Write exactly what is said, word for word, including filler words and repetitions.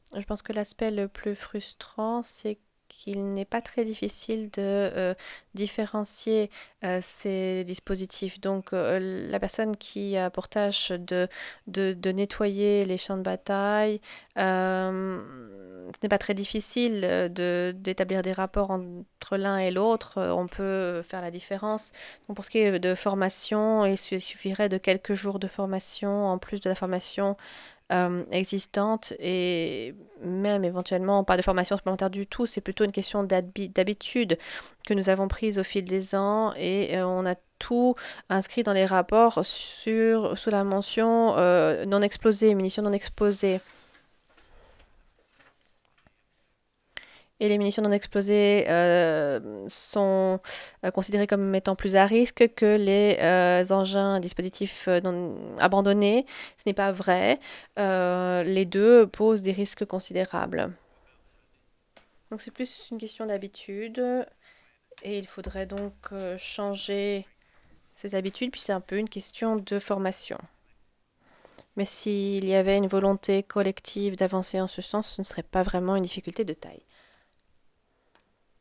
Je pense que l'aspect le plus frustrant, c'est qu'il n'est pas très difficile de euh, différencier euh, ces dispositifs. Donc, euh, la personne qui a pour tâche de, de, de nettoyer les champs de bataille, euh, ce n'est pas très difficile euh, de, d'établir des rapports entre l'un et l'autre. Euh, On peut faire la différence. Donc, pour ce qui est de formation, il su- suffirait de quelques jours de formation en plus de la formation euh, existantes et même éventuellement pas de formation supplémentaire du tout. C'est plutôt une question d'habi- d'habitude que nous avons prise au fil des ans et euh, on a tout inscrit dans les rapports sur, sous la mention euh, non explosée, munitions non explosées. Et les munitions non explosées euh, sont euh, considérées comme étant plus à risque que les euh, engins, dispositifs euh, non abandonnés. Ce n'est pas vrai. Euh, les deux posent des risques considérables. Donc c'est plus une question d'habitude et il faudrait donc euh, changer ces habitudes, puis c'est un peu une question de formation. Mais s'il y avait une volonté collective d'avancer en ce sens, ce ne serait pas vraiment une difficulté de taille.